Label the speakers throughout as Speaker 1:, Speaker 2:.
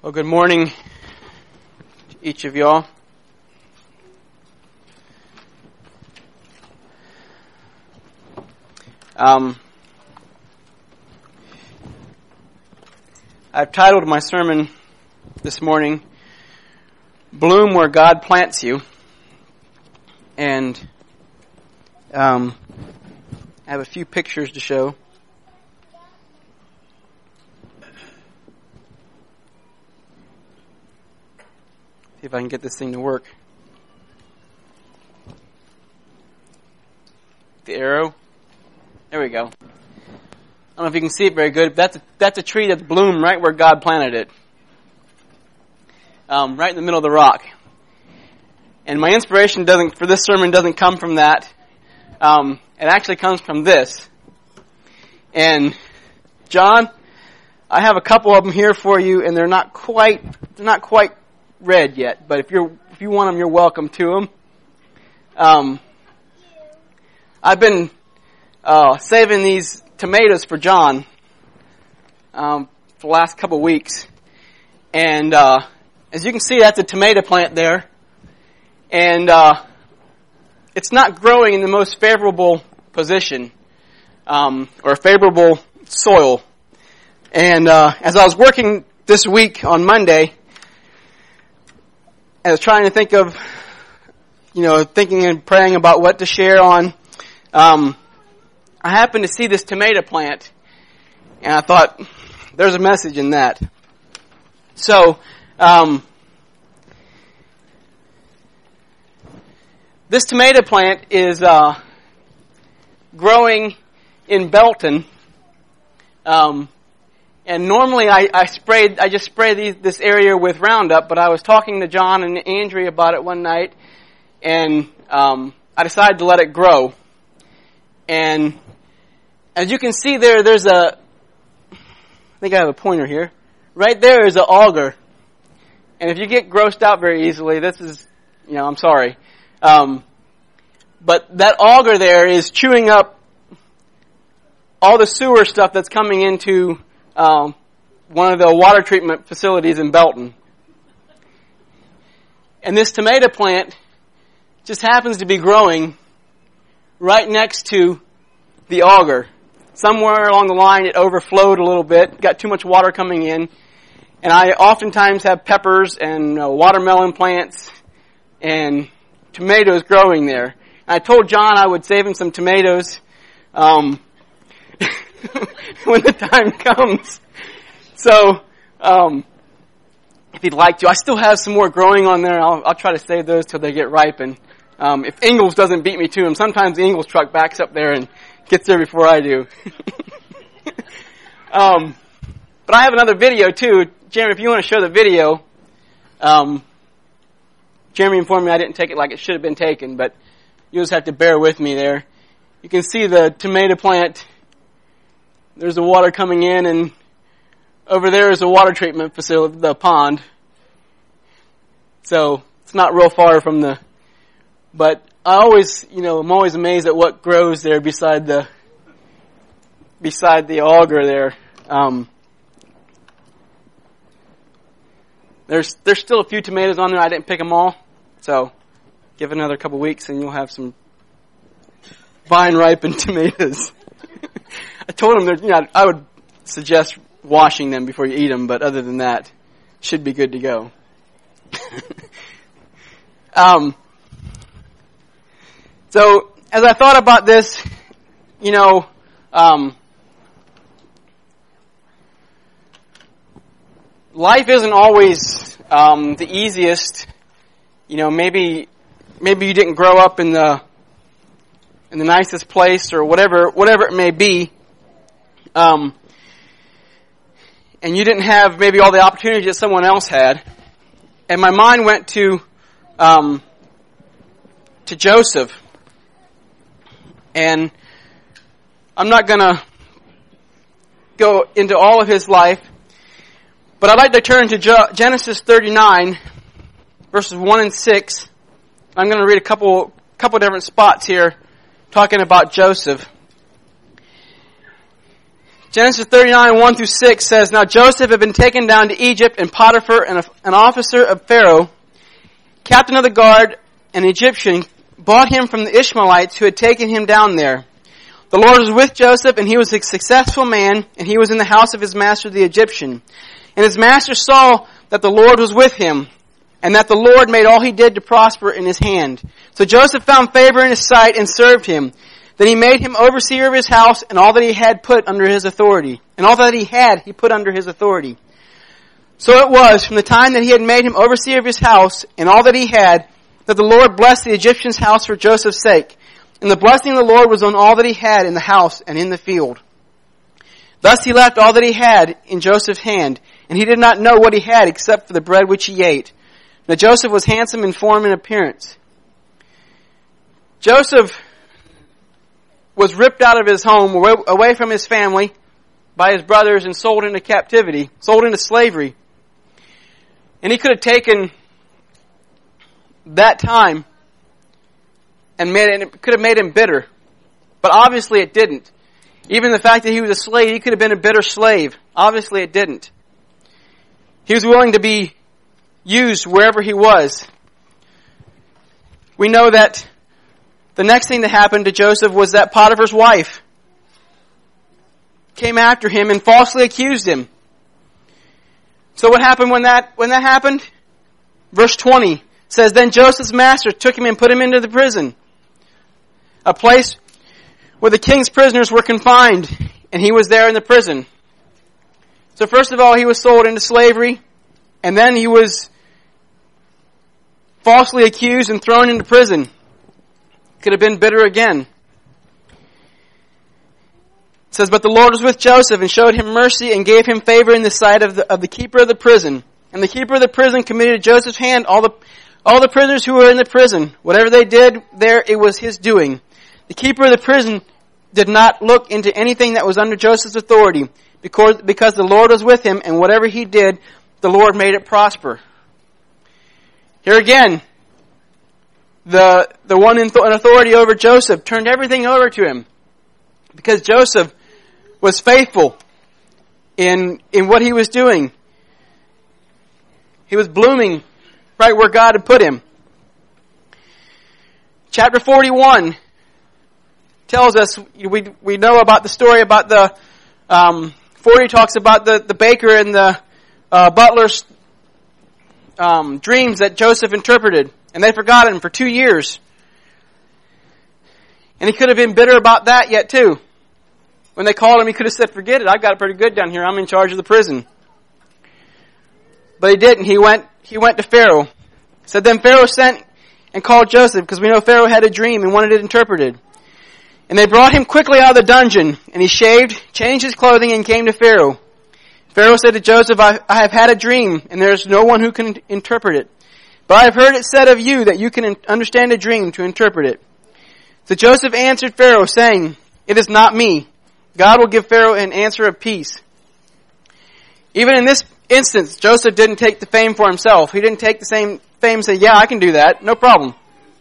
Speaker 1: Well, good morning to each of y'all. I've titled my sermon this morning, Bloom Where God Plants You. And I have a few pictures to show. See if I can get this thing to work. The arrow. There we go. I don't know if you can see it very good. That's a tree that's bloomed right where God planted it. Right in the middle of the rock. And my inspiration for this sermon doesn't come from that. It actually comes from this. And John, I have a couple of them here for you, and they're not quite red yet. But if you want them, you're welcome to them. I've been saving these tomatoes for John for the last couple of weeks, and as you can see, that's a tomato plant there, and it's not growing in the most favorable position or favorable soil. And as I was working this week on Monday, I was trying to think of, thinking and praying about what to share on. I happened to see this tomato plant, and I thought, there's a message in that. So, this tomato plant is growing in Belton. And normally I just spray this area with Roundup, but I was talking to John and Andrea about it one night, and I decided to let it grow. And as you can see there's I think I have a pointer here. Right there is an auger. And if you get grossed out very easily, this is, I'm sorry. But that auger there is chewing up all the sewer stuff that's coming into one of the water treatment facilities in Belton. And this tomato plant just happens to be growing right next to the auger. Somewhere along the line it overflowed a little bit, got too much water coming in, and I oftentimes have peppers and watermelon plants and tomatoes growing there. And I told John I would save him some tomatoes when the time comes. So, if he'd like to, I still have some more growing on there. I'll try to save those till they get ripe. And if Ingalls doesn't beat me to them, sometimes the Ingalls truck backs up there and gets there before I do. But I have another video too. Jeremy, if you want to show the video, Jeremy informed me I didn't take it like it should have been taken, but you'll just have to bear with me there. You can see the tomato plant. There's the water coming in, and over there is a water treatment facility, the pond. So it's not real far from but I always, I'm always amazed at what grows there beside the auger there. There's still a few tomatoes on there. I didn't pick them all, so give it another couple weeks and you'll have some vine ripened tomatoes. I told him that I would suggest washing them before you eat them, but other than that, should be good to go. So as I thought about this, life isn't always the easiest. Maybe you didn't grow up in the nicest place or whatever it may be. And you didn't have maybe all the opportunities that someone else had. And my mind went to Joseph. And I'm not going to go into all of his life, but I'd like to turn to Genesis 39, verses 1 and 6. I'm going to read a couple different spots here talking about Joseph. Genesis 39, 1 through 6 says, Now Joseph had been taken down to Egypt, and Potiphar, an officer of Pharaoh, captain of the guard, an Egyptian, bought him from the Ishmaelites who had taken him down there. The Lord was with Joseph, and he was a successful man, and he was in the house of his master the Egyptian. And his master saw that the Lord was with him, and that the Lord made all he did to prosper in his hand. So Joseph found favor in his sight and served him. Then he made him overseer of his house, and all that he had put under his authority. And all that he had, he put under his authority. So it was, from the time that he had made him overseer of his house, and all that he had, that the Lord blessed the Egyptian's house for Joseph's sake. And the blessing of the Lord was on all that he had in the house and in the field. Thus he left all that he had in Joseph's hand, and he did not know what he had except for the bread which he ate. Now Joseph was handsome in form and appearance. Joseph was ripped out of his home, away from his family, by his brothers, and sold into captivity, sold into slavery. And he could have taken that time and it could have made him bitter. But obviously it didn't. Even the fact that he was a slave, he could have been a bitter slave. Obviously it didn't. He was willing to be used wherever he was. We know that the next thing that happened to Joseph was that Potiphar's wife came after him and falsely accused him. So what happened when that happened? Verse 20 says, Then Joseph's master took him and put him into the prison, a place where the king's prisoners were confined, and he was there in the prison. So first of all, he was sold into slavery, and then he was falsely accused and thrown into prison. Could have been bitter again. It says, But the Lord was with Joseph and showed him mercy and gave him favor in the sight of the keeper of the prison. And the keeper of the prison committed to Joseph's hand all the prisoners who were in the prison. Whatever they did there, it was his doing. The keeper of the prison did not look into anything that was under Joseph's authority, because the Lord was with him, and whatever he did, the Lord made it prosper. Here again, the one in authority over Joseph turned everything over to him, because Joseph was faithful in what he was doing. He was blooming right where God had put him. Chapter 41 tells us, we know about the story about the 40 talks about the baker and the butler's dreams that Joseph interpreted, and they forgot him for 2 years. And he could have been bitter about that yet too. When they called him, he could have said, Forget it, I've got it pretty good down here, I'm in charge of the prison. But he didn't. He went to Pharaoh. It said, Then Pharaoh sent and called Joseph, because we know Pharaoh had a dream and wanted it interpreted. And they brought him quickly out of the dungeon, and he shaved, changed his clothing, and came to Pharaoh. Pharaoh said to Joseph, I have had a dream, and there is no one who can interpret it. But I have heard it said of you that you can understand a dream to interpret it. So Joseph answered Pharaoh, saying, It is not me. God will give Pharaoh an answer of peace. Even in this instance, Joseph didn't take the fame for himself. He didn't take the same fame and say, Yeah, I can do that. No problem.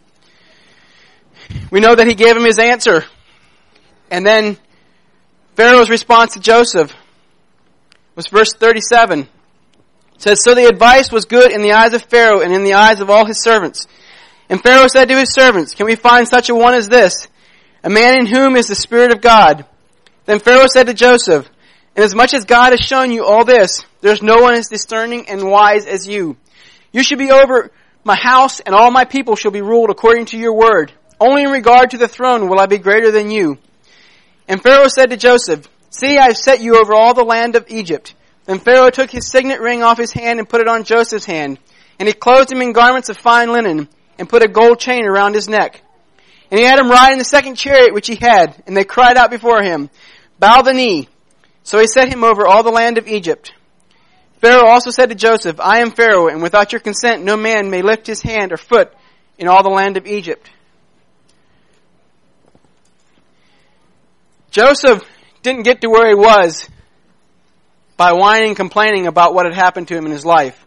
Speaker 1: We know that he gave him his answer. And then Pharaoh's response to Joseph was verse 37. It says, So the advice was good in the eyes of Pharaoh and in the eyes of all his servants. And Pharaoh said to his servants, Can we find such a one as this, a man in whom is the Spirit of God? Then Pharaoh said to Joseph, Inasmuch as God has shown you all this, there is no one as discerning and wise as you. You should be over my house, and all my people shall be ruled according to your word. Only in regard to the throne will I be greater than you. And Pharaoh said to Joseph, See, I have set you over all the land of Egypt. Then Pharaoh took his signet ring off his hand and put it on Joseph's hand. And he clothed him in garments of fine linen and put a gold chain around his neck. And he had him ride in the second chariot which he had. And they cried out before him, Bow the knee. So he set him over all the land of Egypt. Pharaoh also said to Joseph, I am Pharaoh, and without your consent no man may lift his hand or foot in all the land of Egypt. Joseph didn't get to where he was by whining and complaining about what had happened to him in his life.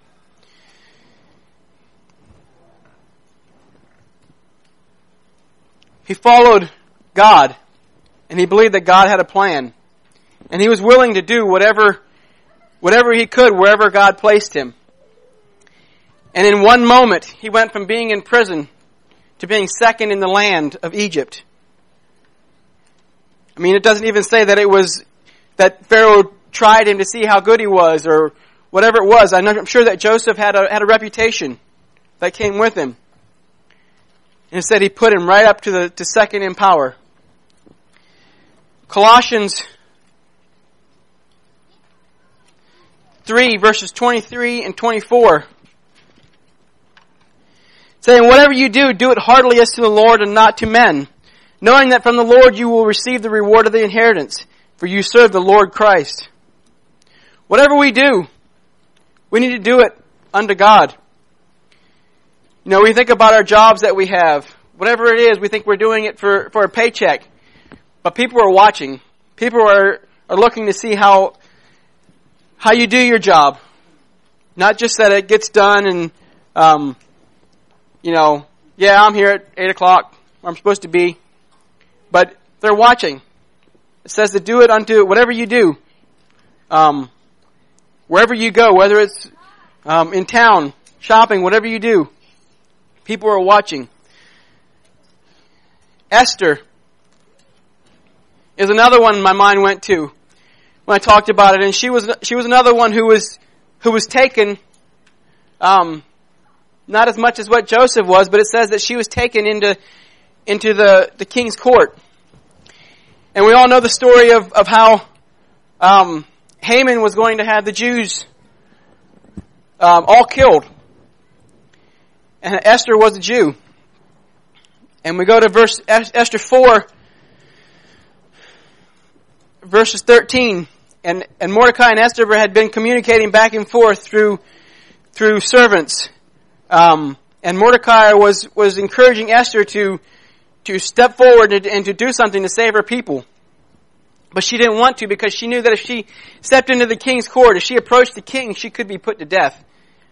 Speaker 1: He followed God, and he believed that God had a plan. And he was willing to do whatever he could wherever God placed him. And in one moment, he went from being in prison to being second in the land of Egypt. I mean, it doesn't even say that it was that Pharaoh tried him to see how good he was or whatever it was. I'm sure that Joseph had a reputation that came with him. And instead he put him right up to second in power. Colossians 3 verses 23 and 24. Saying, whatever you do, do it heartily as to the Lord and not to men, knowing that from the Lord you will receive the reward of the inheritance, for you serve the Lord Christ. Whatever we do, we need to do it unto God. You know, we think about our jobs that we have. Whatever it is, we think we're doing it for a paycheck. But people are watching. People are looking to see how you do your job. Not just that it gets done and, I'm here at 8 o'clock where I'm supposed to be. But they're watching. It says to do it unto whatever you do. Wherever you go, whether it's in town, shopping, whatever you do, people are watching. Esther is another one my mind went to when I talked about it, and she was another one who was taken, not as much as what Joseph was, but it says that she was taken into the king's court. And we all know the story of how Haman was going to have the Jews all killed. And Esther was a Jew. And we go to Esther 4, verses 13. And Mordecai and Esther had been communicating back and forth through servants. And Mordecai was encouraging Esther to step forward and to do something to save her people. But she didn't want to because she knew that if she stepped into the king's court, if she approached the king, she could be put to death.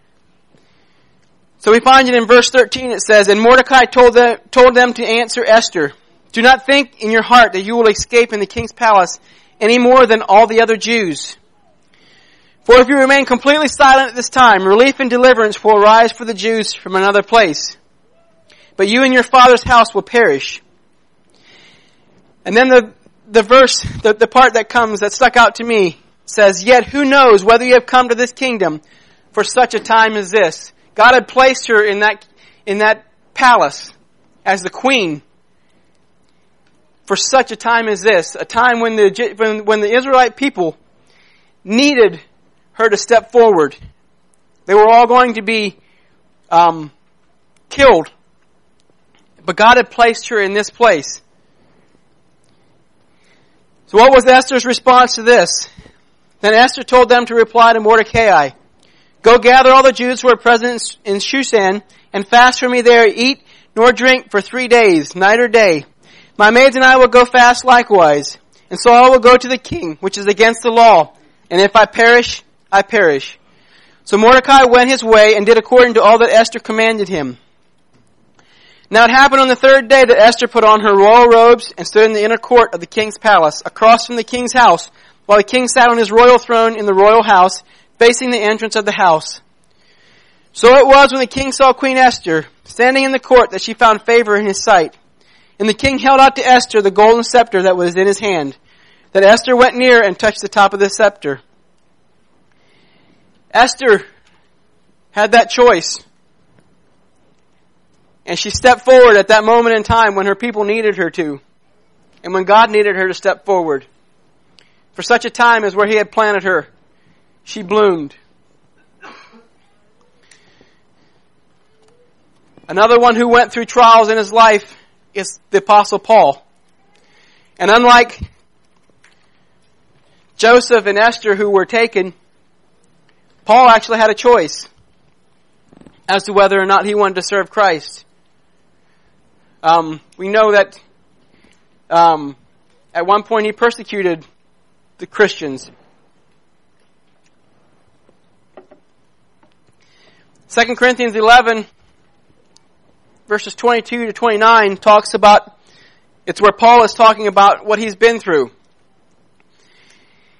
Speaker 1: So we find it in verse 13. It says, and Mordecai told them to answer Esther, do not think in your heart that you will escape in the king's palace any more than all the other Jews. For if you remain completely silent at this time, relief and deliverance will arise for the Jews from another place. But you and your father's house will perish. And then the verse, the part that stuck out to me says, yet who knows whether you have come to this kingdom for such a time as this. God had placed her in that palace as the queen for such a time as this, a time when the Israelite people needed her to step forward. They were all going to be killed, but God had placed her in this place. So what was Esther's response to this? Then Esther told them to reply to Mordecai, go gather all the Jews who are present in Shushan and fast for me there, eat nor drink for 3 days, night or day. My maids and I will go fast likewise, and so I will go to the king, which is against the law, and if I perish, I perish. So Mordecai went his way and did according to all that Esther commanded him. Now it happened on the 3rd day that Esther put on her royal robes and stood in the inner court of the king's palace, across from the king's house, while the king sat on his royal throne in the royal house, facing the entrance of the house. So it was when the king saw Queen Esther standing in the court that she found favor in his sight. And the king held out to Esther the golden scepter that was in his hand, that Esther went near and touched the top of the scepter. Esther had that choice. And she stepped forward at that moment in time when her people needed her to. And when God needed her to step forward. For such a time as where He had planted her, she bloomed. Another one who went through trials in his life is the Apostle Paul. And unlike Joseph and Esther who were taken, Paul actually had a choice as to whether or not he wanted to serve Christ. We know that at one point he persecuted the Christians. 2 Corinthians 11, verses 22 to 29 talks about, it's where Paul is talking about what he's been through.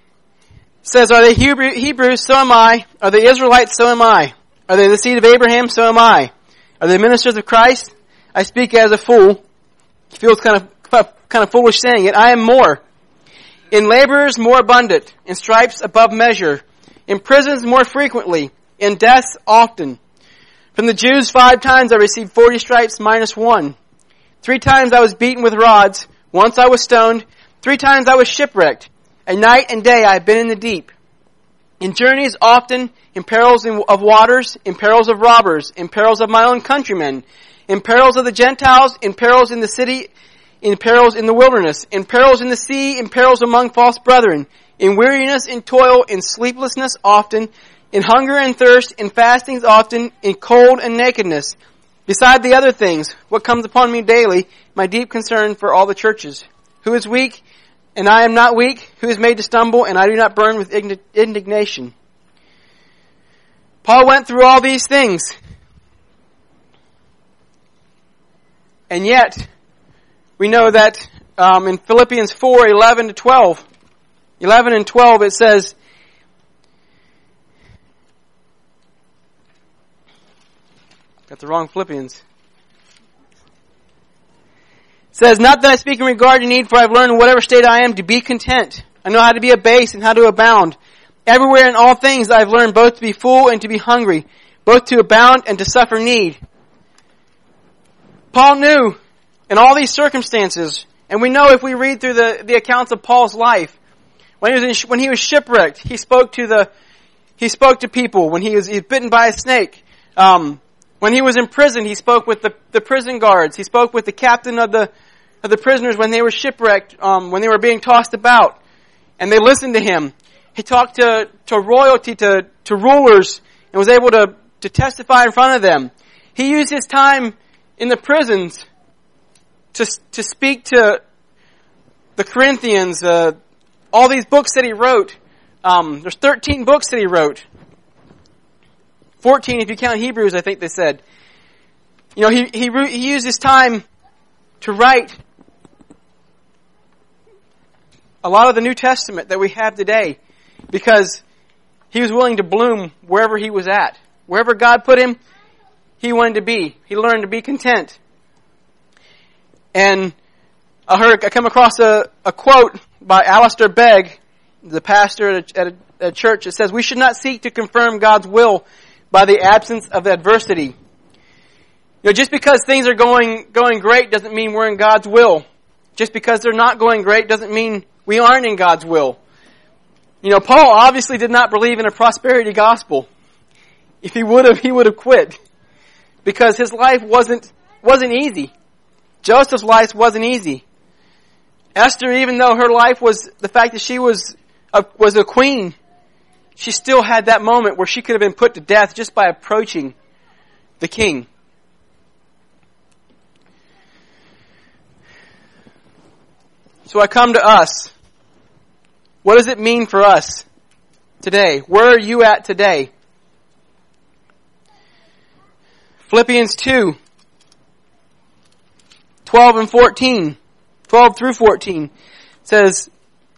Speaker 1: says, are they Hebrews? So am I. Are they Israelites? So am I. Are they the seed of Abraham? So am I. Are they ministers of Christ? I speak as a fool. He feels kind of foolish saying it. I am more. In laborers more abundant. In stripes above measure. In prisons more frequently. In deaths often. From the Jews 5 times I received 40 stripes minus 1. 3 times I was beaten with rods. Once I was stoned. 3 times I was shipwrecked. And night and day I have been in the deep. In journeys often, in perils of waters, in perils of robbers, in perils of my own countrymen, in perils of the Gentiles, in perils in the city, in perils in the wilderness, in perils in the sea, in perils among false brethren, in weariness, in toil, in sleeplessness often, in hunger and thirst, in fastings often, in cold and nakedness. Beside the other things, what comes upon me daily, my deep concern for all the churches. Who is weak, and I am not weak? Who is made to stumble, and I do not burn with indignation? Paul went through all these things. And yet, we know that in Philippians 4, 11 and 12, it says, got the wrong Philippians. It says, not that I speak in regard to need, for I have learned in whatever state I am to be content. I know how to be abased and how to abound. Everywhere in all things I have learned both to be full and to be hungry, both to abound and to suffer need. Paul knew in all these circumstances, and we know if we read through the accounts of Paul's life, when he was shipwrecked, he spoke to people. When he was bitten by a snake, when he was in prison, he spoke with the prison guards. He spoke with the captain of the prisoners when they were shipwrecked, when they were being tossed about, and they listened to him. He talked to royalty, to rulers, and was able to testify in front of them. He used his time in the prisons to speak to the Corinthians, all these books that he wrote. There's 13 books that he wrote. 14 if you count Hebrews, I think they said. You know, he used his time to write a lot of the New Testament that we have today because he was willing to bloom wherever he was at. Wherever God put him, he wanted to be. He learned to be content. And I come across a quote by Alistair Begg, the pastor at a church. It says, we should not seek to confirm God's will by the absence of adversity. You know, just because things are going great doesn't mean we're in God's will. Just because they're not going great doesn't mean we aren't in God's will. You know, Paul obviously did not believe in a prosperity gospel. If he would have quit. Because his life wasn't easy. Joseph's life wasn't easy. Esther, even though her life was the fact that she was a queen, she still had that moment where she could have been put to death just by approaching the king. So I come to us. What does it mean for us today? Where are you at today? Philippians 2, 12 and 14, 12 through 14 says,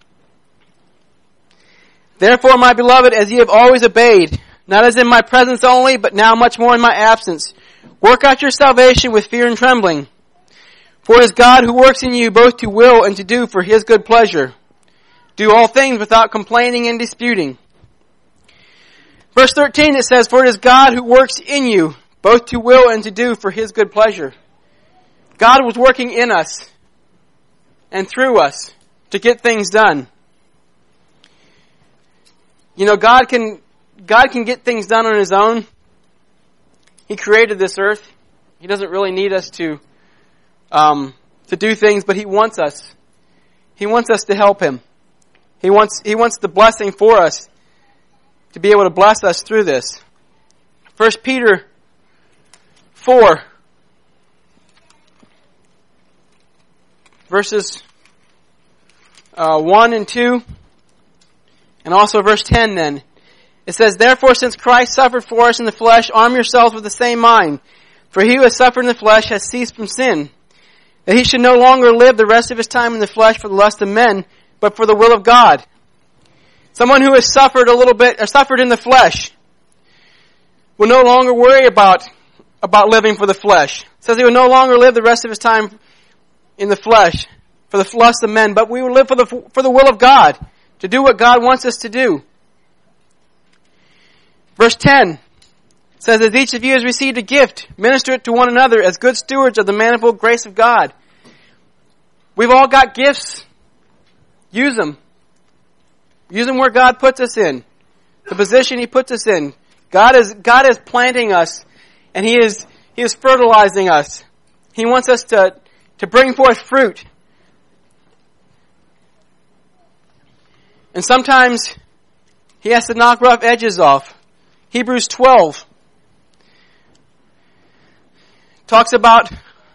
Speaker 1: therefore, my beloved, as ye have always obeyed, not as in my presence only, but now much more in my absence, work out your salvation with fear and trembling. For it is God who works in you both to will and to do for his good pleasure. Do all things without complaining and disputing. Verse 13 it says, for it is God who works in you both to will and to do for his good pleasure. God was working in us and through us to get things done. You know, God can get things done on his own. He created this earth. He doesn't really need us to do things, but he wants us. He wants us to help him. He wants the blessing for us to be able to bless us through this. 1 Peter 4, verses 1 and 2, and also verse 10 then. It says, therefore, since Christ suffered for us in the flesh, arm yourselves with the same mind. For he who has suffered in the flesh has ceased from sin, that he should no longer live the rest of his time in the flesh for the lust of men, but for the will of God. Someone who has suffered a little bit, or suffered in the flesh, will no longer worry about living for the flesh. It says he will no longer live the rest of his time in the flesh for the lust of men, but we will live for the will of God, to do what God wants us to do. Verse 10 says, as each of you has received a gift, minister it to one another as good stewards of the manifold grace of God. We've all got gifts. Use them. Use them where God puts us in. The position He puts us in. God is planting us, and He is fertilizing us. He wants us to bring forth fruit. And sometimes He has to knock rough edges off. Hebrews 12 talks about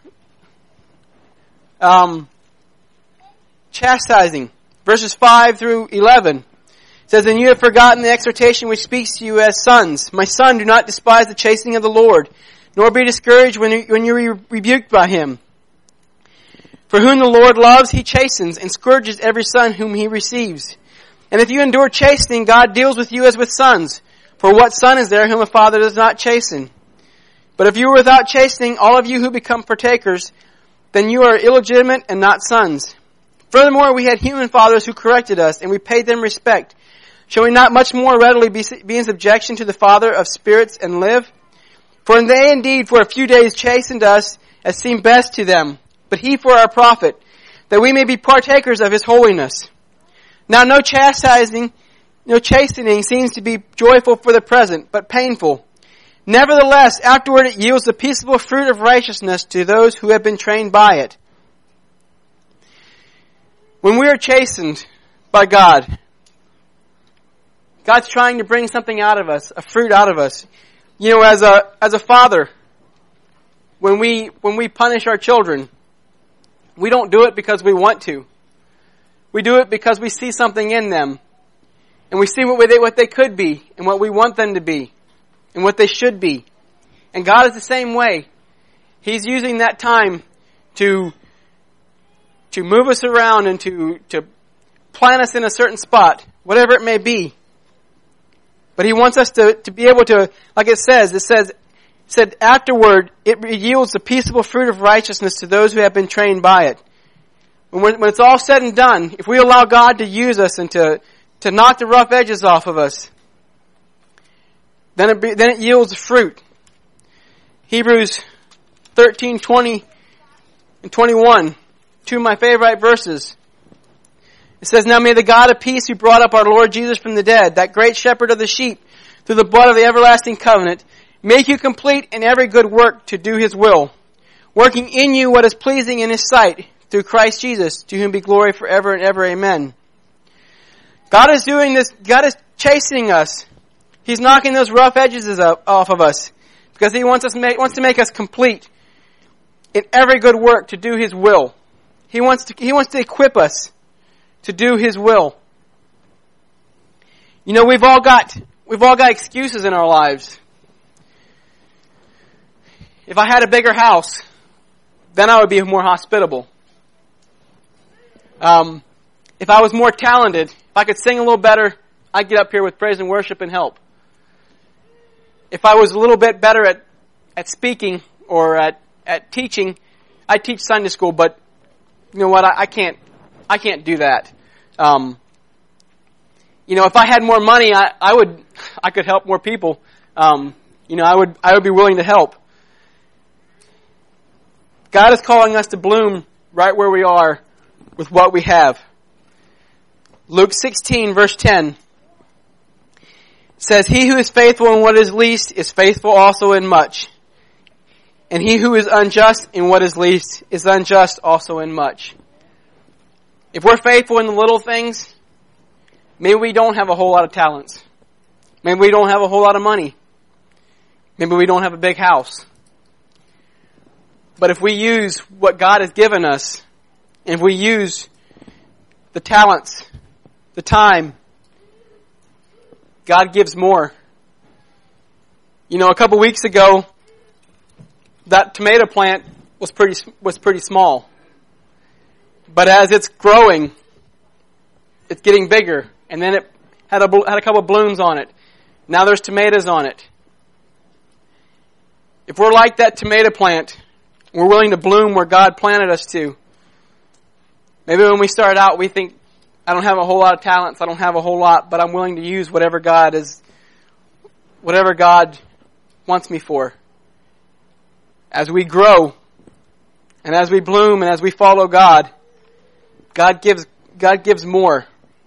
Speaker 1: chastising. Verses 5 through 11. It says, and you have forgotten the exhortation which speaks to you as sons. My son, do not despise the chastening of the Lord, nor be discouraged when you are rebuked by Him. For whom the Lord loves, He chastens, and scourges every son whom He receives. And if you endure chastening, God deals with you as with sons. For what son is there whom a father does not chasten? But if you are without chastening, all of you who become partakers, then you are illegitimate and not sons. Furthermore, we had human fathers who corrected us, and we paid them respect. Shall we not much more readily be in subjection to the Father of spirits and live? For they indeed for a few days chastened us as seemed best to them, but He for our profit, that we may be partakers of His holiness. Now no chastening seems to be joyful for the present, but painful. Nevertheless, afterward it yields the peaceable fruit of righteousness to those who have been trained by it. When we are chastened by God, God's trying to bring something out of us, a fruit out of us. You know, as a father, when we punish our children, we don't do it because we want to. We do it because we see something in them. And we see what they could be, and what we want them to be, and what they should be. And God is the same way. He's using that time to move us around and to plant us in a certain spot, whatever it may be. But He wants us to be able to, like it said afterward, it yields the peaceable fruit of righteousness to those who have been trained by it. When it's all said and done, if we allow God to use us and to knock the rough edges off of us, then it yields fruit. Hebrews 13, 20, and 21, two of my favorite verses. It says, now may the God of peace who brought up our Lord Jesus from the dead, that great shepherd of the sheep, through the blood of the everlasting covenant, make you complete in every good work to do His will, working in you what is pleasing in His sight, through Christ Jesus, to whom be glory forever and ever. Amen. God is doing this. God is chastening us. He's knocking those rough edges off of us because He wants to make us complete in every good work to do His will. He wants to equip us to do His will. You know, we've all got excuses in our lives. If I had a bigger house, then I would be more hospitable. If I was more talented, if I could sing a little better, I'd get up here with praise and worship and help. If I was a little bit better at speaking or at teaching, I'd teach Sunday school, but you know what, I can't do that. You know, if I had more money, I could help more people. You know, I would be willing to help. God is calling us to bloom right where we are with what we have. Luke 16, verse 10 says, he who is faithful in what is least is faithful also in much. And he who is unjust in what is least is unjust also in much. If we're faithful in the little things, maybe we don't have a whole lot of talents. Maybe we don't have a whole lot of money. Maybe we don't have a big house. But if we use what God has given us, and if we use the talents, the time, God gives more. You know, a couple weeks ago, that tomato plant was pretty small. But as it's growing, it's getting bigger. And then had a couple blooms on it. Now there's tomatoes on it. If we're like that tomato plant, we're willing to bloom where God planted us to. Maybe when we start out, we think, I don't have a whole lot of talents, I don't have a whole lot, but I'm willing to use whatever God wants me for. As we grow, and as we bloom, and as we follow God, God gives more.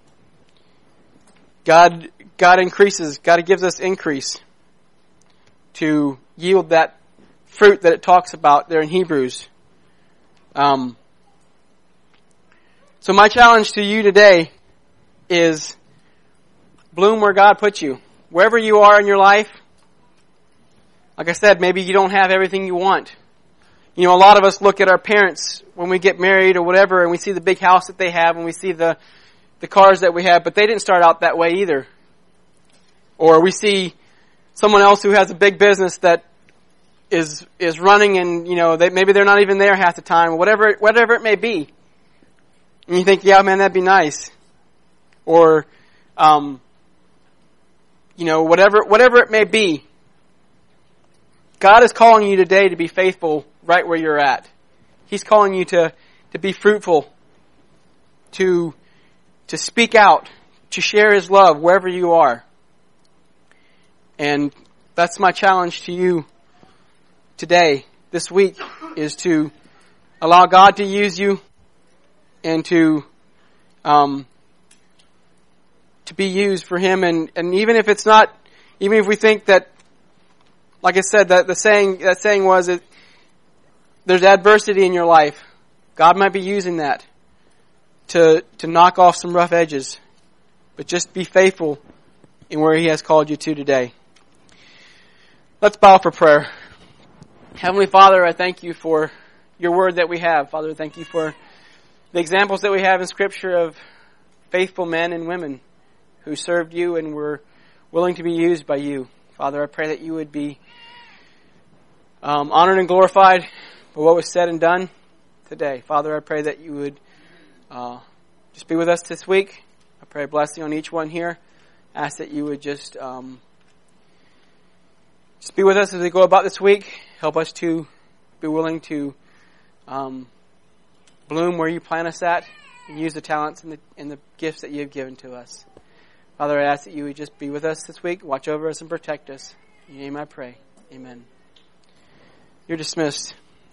Speaker 1: God increases. God gives us increase to yield that fruit that it talks about there in Hebrews. So my challenge to you today is bloom where God puts you. Wherever you are in your life, like I said, maybe you don't have everything you want. You know, a lot of us look at our parents when we get married or whatever, and we see the big house that they have, and we see the cars that we have, but they didn't start out that way either. Or we see someone else who has a big business that is running, and maybe they're not even there half the time, or whatever it may be. And you think, yeah, man, that'd be nice. Or, whatever it may be. God is calling you today to be faithful right where you're at. He's calling you to be fruitful, to speak out, to share His love wherever you are. And that's my challenge to you today, this week, is to allow God to use you and to be used for Him. And even if it's not, even if we think that, like I said, that saying was that there's adversity in your life, God might be using that to knock off some rough edges. But just be faithful in where He has called you to today. Let's bow for prayer. Heavenly Father, I thank You for Your word that we have. Father, thank You for the examples that we have in Scripture of faithful men and women who served You and were willing to be used by You. Father, I pray that You would be honored and glorified for what was said and done today. Father, I pray that You would just be with us this week. I pray a blessing on each one here. I ask that You would just be with us as we go about this week. Help us to be willing to bloom where You plant us at and use the talents and the gifts that You have given to us. Father, I ask that You would just be with us this week, watch over us and protect us. In Your name I pray. Amen. You're dismissed.